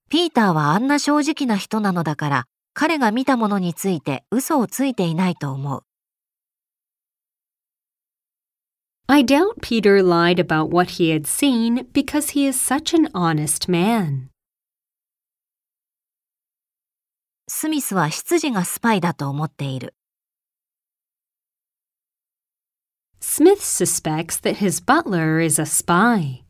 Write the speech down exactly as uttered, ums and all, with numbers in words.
ピーターはあんな正直な人なのだから、彼が見たものについて嘘をついていないと思う。 I doubt Peter lied about what he had seen because he is such an honest man. スミスは執事がスパイだと思っている。 Smith suspects that his butler is a spy.